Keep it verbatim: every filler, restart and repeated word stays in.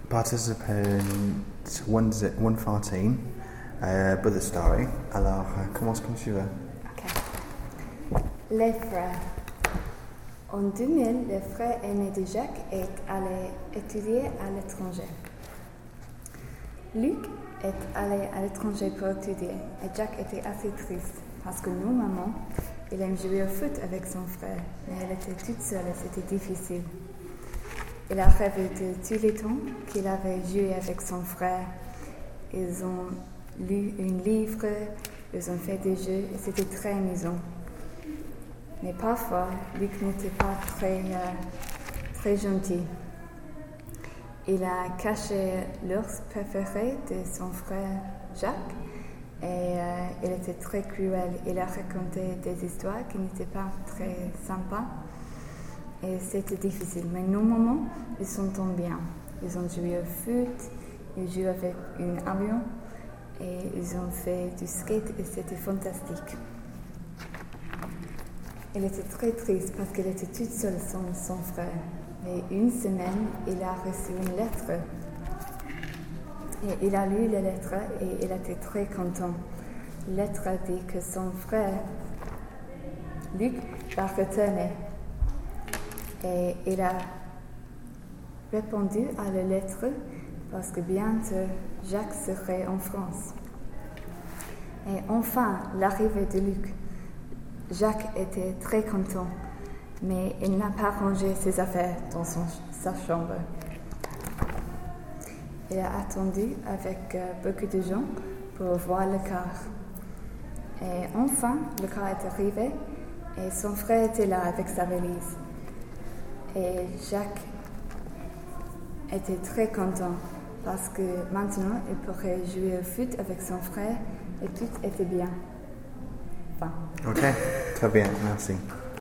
Participant one fourteen, euh, Brother Story. Alors, euh, commence comme tu veux. Ok. Les frères. En deux mille, le frère aîné de Jacques est allé étudier à l'étranger. Luc est allé à l'étranger pour étudier et Jacques était assez triste parce que normalement, il aime jouer au foot avec son frère, mais elle était toute seule et c'était difficile. Il a rêvé de tous les temps qu'il avait joué avec son frère. Ils ont lu un livre, ils ont fait des jeux et c'était très amusant. Mais parfois, Luc n'était pas très, euh, très gentil. Il a caché l'ours préféré de son frère Jacques et euh, il était très cruel. Il a raconté des histoires qui n'étaient pas très sympas et c'était difficile. Mais normalement, ils s'entendent bien. Ils ont joué au foot, ils jouent avec un avion et ils ont fait du skate et c'était fantastique. Il était très triste parce qu'il était toute seule sans son frère. Et une semaine, il a reçu une lettre. Et il a lu la lettre et il était très content. La lettre a dit que son frère, Luc, va retourner. Et il a répondu à la lettre parce que bientôt Jacques serait en France. Et enfin, l'arrivée de Luc. Jacques était très content, mais il n'a pas rangé ses affaires dans son, sa chambre. Il a attendu avec euh, beaucoup de gens pour voir le car. Et enfin, le car est arrivé et son frère était là avec sa valise. Et Jacques était très content parce que maintenant, il pourrait jouer au foot avec son frère et tout était bien. Enfin. Ok, très bien, merci.